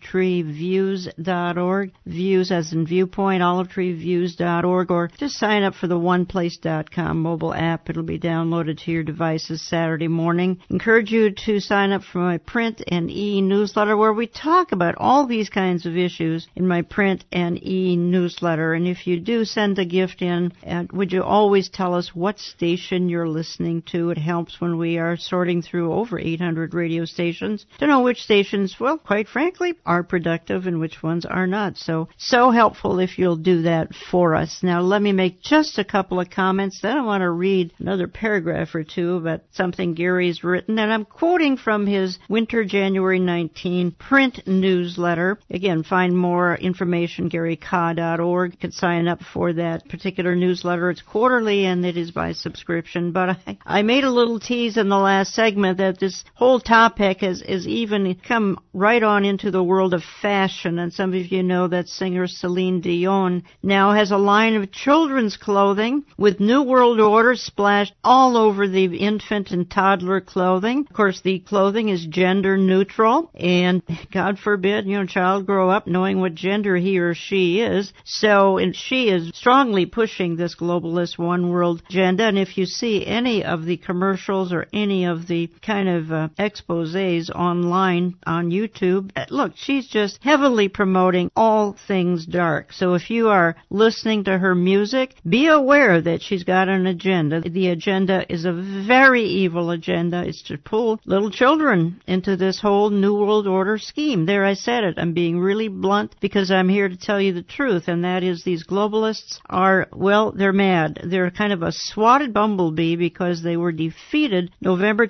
olivetreeviews.org. Views as in viewpoint, olivetreeviews.org. Or just sign up for the oneplace.com mobile app. It'll be downloaded to your devices Saturday morning. Encourage you to sign up for my print and e-newsletter where we talk about all these kinds of issues in my print and e-newsletter. And if you do send a gift in, would you always tell us what station you're listening to? It helps when we are sorting through over 800 radio stations to know which stations, well, quite frankly, are productive and which ones are not. So helpful if you'll do that for us. Now, let me make just a couple of comments. Then I want to read another paragraph or two about something Gary's written, and I'm quoting from his winter January 19 print newsletter. Again, find more information, GaryKah.org. You can sign up for that particular newsletter. It's quarterly and it is by subscription. But I made a little tease in the last segment that this whole topic has even come right on into the world of fashion. And some of you know that singer Celine Dion now has a line of children's clothing with New World Order splashed all over the infant and toddler clothing. Of course, the clothing is gender neutral, and God forbid, a child grow up knowing what gender he or she is. And she is strongly pushing this globalist one world agenda. And if you see any of the commercials or any of the kind of exposés online on YouTube, look, she's just heavily promoting all things dark. So if you are listening to her music, be aware that she's got an agenda. The agenda is a very evil agenda. It's to pull little children into this whole New World Order scheme. There, I said it. I'm being really blunt because I'm here to tell you the truth, and that is these globalists are, well, they're mad. They're kind of a swatted bumblebee because they were defeated November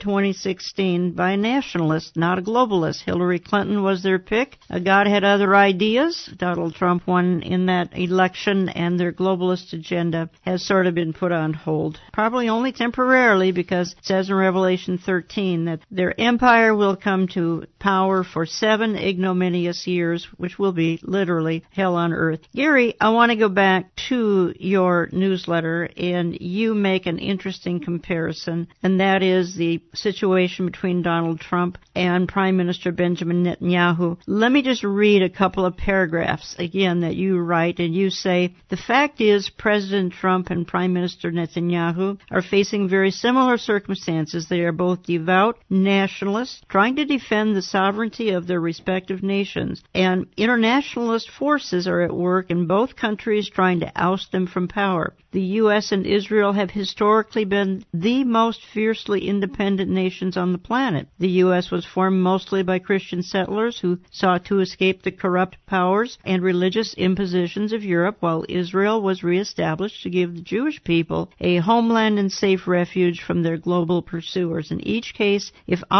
2016 by a nationalist, not a globalist. Hillary Clinton was their pick. God had other ideas. Donald Trump won in that election, and their globalist agenda has sort of been put on hold. Probably only temporarily, because it says in Revelation 13 that their empire will come to power for 7 ignominious years, which will be literally hell on earth. Gary, I want to go back to your newsletter, and you make an interesting comparison, and that is the situation between Donald Trump and Prime Minister Benjamin Netanyahu. Let me just read a couple of paragraphs, again, that you write, and you say, "The fact is President Trump and Prime Minister Netanyahu are facing very similar circumstances. They are both devout nationalists trying to defend the sovereignty of their respective nations, and internationalist forces are at work in both countries trying to oust them from power. The U.S. and Israel have historically been the most fiercely independent nations on the planet. The U.S. was formed mostly by Christian settlers who sought to escape the corrupt powers and religious impositions of Europe, while Israel was reestablished to give the Jewish people a homeland and safe refuge from their global pursuers. In each case, if our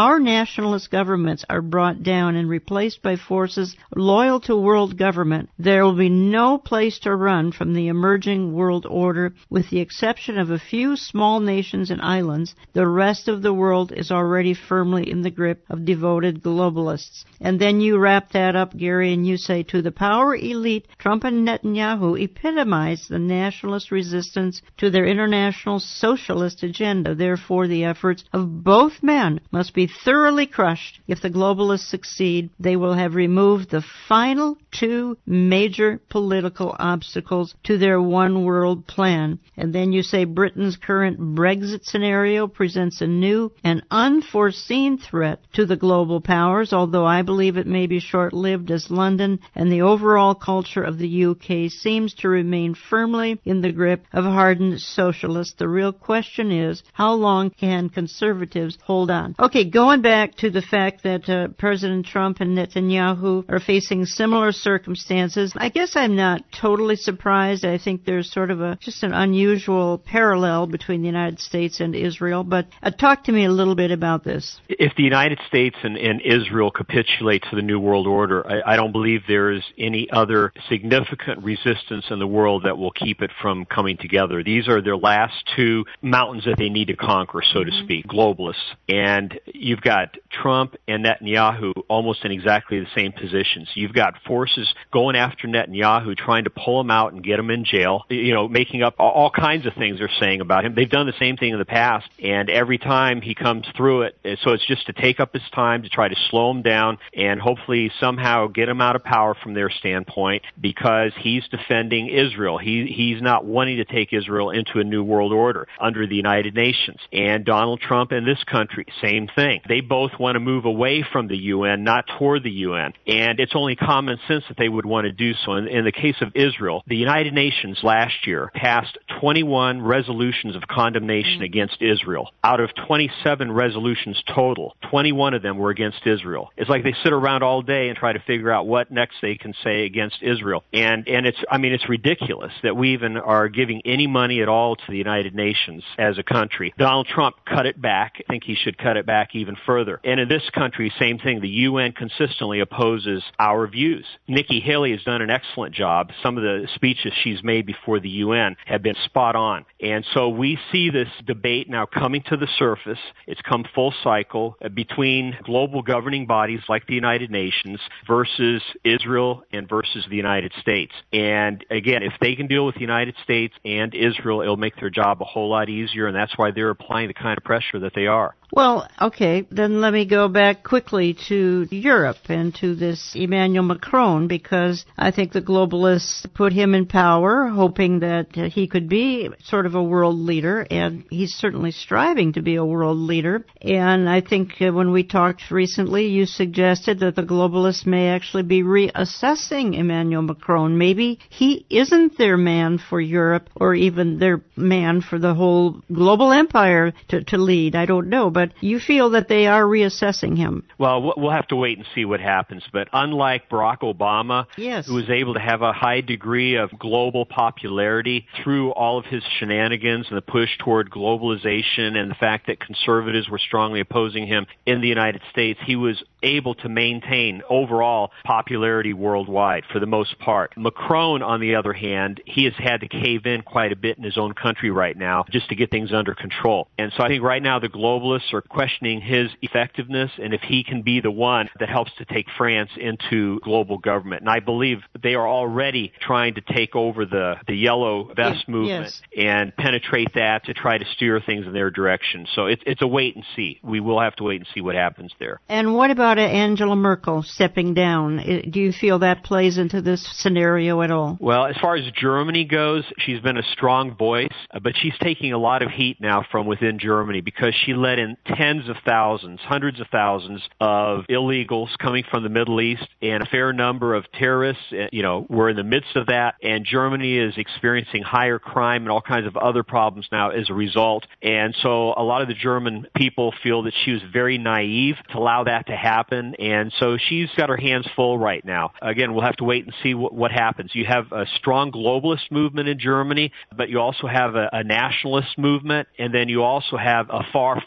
our nationalist governments are brought down and replaced by forces loyal to world government, there will be no place to run from the emerging world order. With the exception of a few small nations and islands, the rest of the world is already firmly in the grip of devoted globalists. And then you wrap that up, Gary, and you say, to the power elite, Trump and Netanyahu epitomize the nationalist resistance to their international socialist agenda. Therefore, the efforts of both men must be thoroughly crushed. If the globalists succeed, they will have removed the final two major political obstacles to their one-world plan. And then you say Britain's current Brexit scenario presents a new and unforeseen threat to the global powers, although I believe it may be short-lived, as London and the overall culture of the UK seems to remain firmly in the grip of hardened socialists. The real question is, how long can conservatives hold on? Okay, going back to the fact that President Trump and Netanyahu are facing similar circumstances, I guess I'm not totally surprised. I think there's sort of just an unusual parallel between the United States and Israel. But talk to me a little bit about this. If the United States and Israel capitulate to the New World Order, I don't believe there is any other significant resistance in the world that will keep it from coming together. These are their last two mountains that they need to conquer, so to speak, globalists. And you've got Trump and Netanyahu almost in exactly the same positions. You've got forces going after Netanyahu, trying to pull him out and get him in jail, making up all kinds of things they're saying about him. They've done the same thing in the past, and every time he comes through it, so it's just to take up his time to try to slow him down and hopefully somehow get him out of power from their standpoint, because he's defending Israel. He's not wanting to take Israel into a new world order under the United Nations. And Donald Trump and this country, same thing. They both want to move away from the UN, not toward the UN. And it's only common sense that they would want to do so. In the case of Israel, the United Nations last year passed 21 resolutions of condemnation against Israel. Out of 27 resolutions total, 21 of them were against Israel. It's like they sit around all day and try to figure out what next they can say against Israel. And it's ridiculous that we even are giving any money at all to the United Nations as a country. Donald Trump cut it back. I think he should cut it back even further. And in this country, same thing. The UN consistently opposes our views. Nikki Haley has done an excellent job. Some of the speeches she's made before the UN have been spot on. And so we see this debate now coming to the surface. It's come full cycle between global governing bodies like the United Nations versus Israel and versus the United States. And again, if they can deal with the United States and Israel, it'll make their job a whole lot easier, and that's why they're applying the kind of pressure that they are. Well, okay, then let me go back quickly to Europe and to this Emmanuel Macron, because I think the globalists put him in power, hoping that he could be sort of a world leader, and he's certainly striving to be a world leader. And I think when we talked recently, you suggested that the globalists may actually be reassessing Emmanuel Macron. Maybe he isn't their man for Europe, or even their man for the whole global empire to lead. I don't know. But you feel that they are reassessing him. Well, we'll have to wait and see what happens. But unlike Barack Obama, yes, who was able to have a high degree of global popularity through all of his shenanigans and the push toward globalization and the fact that conservatives were strongly opposing him in the United States, he was able to maintain overall popularity worldwide for the most part. Macron, on the other hand, he has had to cave in quite a bit in his own country right now just to get things under control. And so I think right now the globalists are questioning his effectiveness and if he can be the one that helps to take France into global government. And I believe they are already trying to take over the yellow vest movement and penetrate that to try to steer things in their direction. So it's a wait and see. We will have to wait and see what happens there. And what about Angela Merkel stepping down? Do you feel that plays into this scenario at all? Well, as far as Germany goes, she's been a strong voice, but she's taking a lot of heat now from within Germany because she let in tens of thousands, hundreds of thousands of illegals coming from the Middle East and a fair number of terrorists. We're in the midst of that, and Germany is experiencing higher crime and all kinds of other problems now as a result. And so a lot of the German people feel that she was very naive to allow that to happen, and so she's got her hands full right now. Again, we'll have to wait and see what happens. You have a strong globalist movement in Germany, but you also have a nationalist movement, and then you also have a far right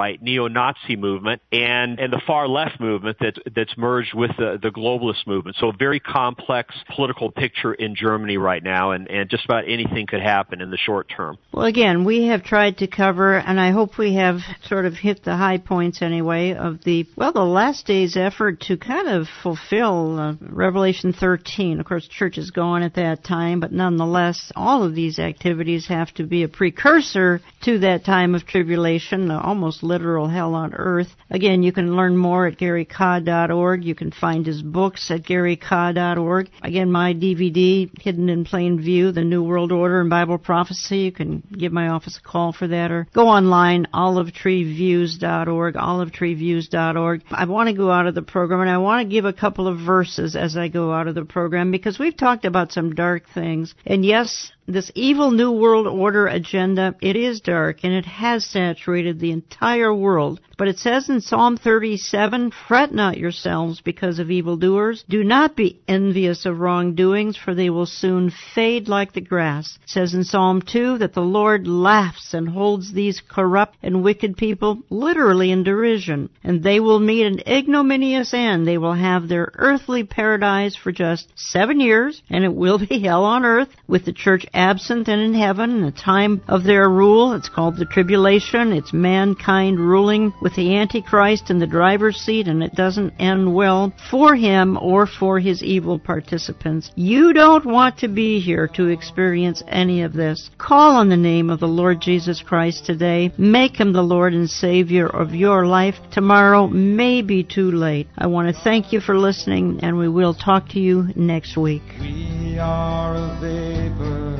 right neo-Nazi movement and the far left movement that's merged with the globalist movement. So a very complex political picture in Germany right now, and just about anything could happen in the short term. Well, again, we have tried to cover, and I hope we have sort of hit the high points anyway, of the last day's effort to kind of fulfill Revelation 13. Of course, church is going at that time, but nonetheless, all of these activities have to be a precursor to that time of tribulation, almost literal hell on earth. Again, you can learn more at GaryKah.org. You can find his books at GaryKah.org. Again, my DVD, Hidden in Plain View, The New World Order and Bible Prophecy. You can give my office a call for that, or go online, olivetreeviews.org, olivetreeviews.org. I want to go out of the program, and I want to give a couple of verses as I go out of the program, because we've talked about some dark things. And yes, this evil New World Order agenda, it is dark, and it has saturated the entire world. But it says in Psalm 37, "Fret not yourselves because of evildoers. Do not be envious of wrongdoings, for they will soon fade like the grass." It says in Psalm 2 that the Lord laughs and holds these corrupt and wicked people literally in derision, and they will meet an ignominious end. They will have their earthly paradise for just 7 years, and it will be hell on earth, with the church absent and in heaven in the time of their rule. It's called the tribulation. It's mankind ruling with the Antichrist in the driver's seat, and it doesn't end well for him or for his evil participants. You don't want to be here to experience any of this. Call on the name of the Lord Jesus Christ today. Make him the Lord and Savior of your life. Tomorrow may be too late. I want to thank you for listening, and we will talk to you next week. We are a vapor,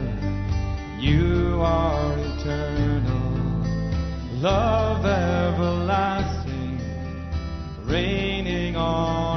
you are eternal, love everlasting, reigning on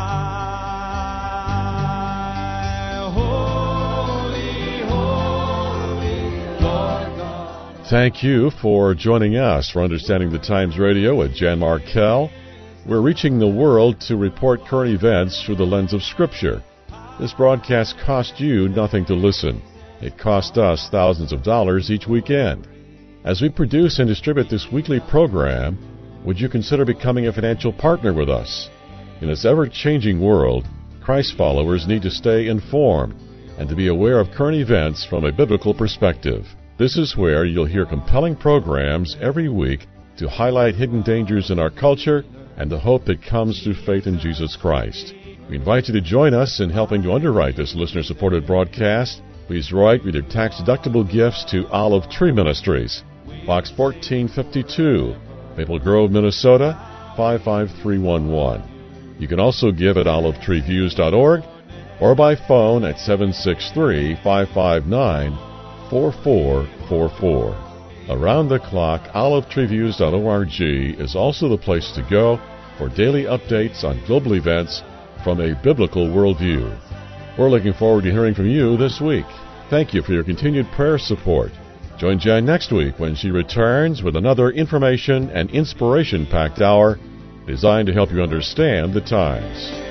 high. Holy, holy, Lord God. Thank you for joining us for Understanding the Times Radio with Jan Markell. We're reaching the world to report current events through the lens of Scripture. This broadcast cost you nothing to listen. It cost us thousands of dollars each weekend. As we produce and distribute this weekly program, would you consider becoming a financial partner with us? In this ever-changing world, Christ followers need to stay informed and to be aware of current events from a biblical perspective. This is where you'll hear compelling programs every week to highlight hidden dangers in our culture and the hope that comes through faith in Jesus Christ. We invite you to join us in helping to underwrite this listener-supported broadcast. Please write with your tax-deductible gifts to Olive Tree Ministries, Box 1452, Maple Grove, Minnesota, 55311. You can also give at olivetreeviews.org or by phone at 763-559-4444. Around the clock, olivetreeviews.org is also the place to go for daily updates on global events from a biblical worldview. We're looking forward to hearing from you this week. Thank you for your continued prayer support. Join Jan next week when she returns with another information and inspiration-packed hour designed to help you understand the times.